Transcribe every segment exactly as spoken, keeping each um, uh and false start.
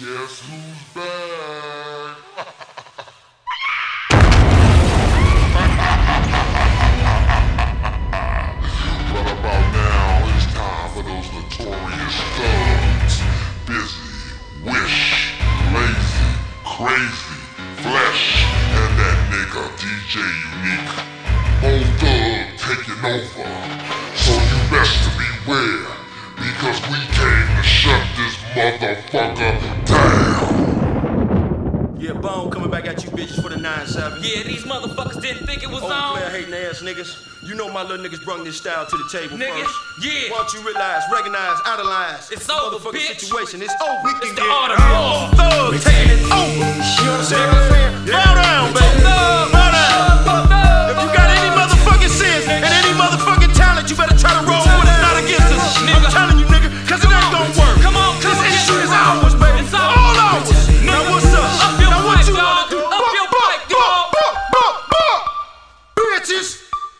Guess who's back? But about now, it's time for those notorious thugs. Busy, wish, lazy, crazy, flesh, and that nigga D J Unique. Old thug taking over, so you best to beware, because we came to shut this motherfucker down. Yeah, Bone coming back at you bitches for the nine seven. Yeah, these motherfuckers didn't think it was Old on. player hating ass niggas. You know my little niggas brung this style to the table Niggas, first. yeah. Why don't you realize, recognize, idolize It's this over, motherfucking bitch. situation. It's over. We It's can the get art of war. Old thug taking it over. You know what I'm saying? Bow down, baby. Bow down. If you got any motherfucking sense and any motherfucking talent, you better try to roll with us, not against us. I'm telling you, nigga, cause it ain't gonna work. Come on, This come on, issue get is it. ours, baby. It's ours. All ours. Now what's up? Up your Now what pipe, you dog. wanna do? Up Buck, your buck, pipe, dog. buck, buck, buck, buck. Bitches.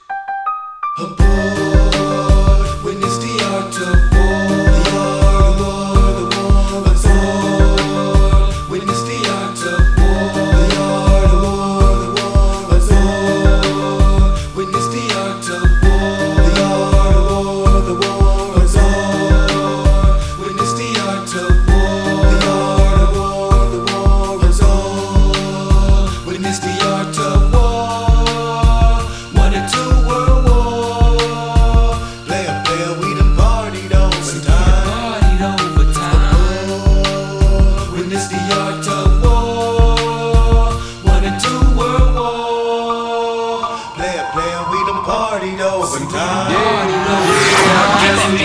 Aboard, witness the art of war. The art of war, the war of war. Witness the art of war. The art of war, the war of war. Witness the art of war. The art of war, the war of war. Witness the art of war. The art of war, the war of war. Witness the art of war. One and two world war. Player, player, we done partied over time. Partied over time. Oh, witness the art of war. One and two world war. Player, player, we done partied over time. Get that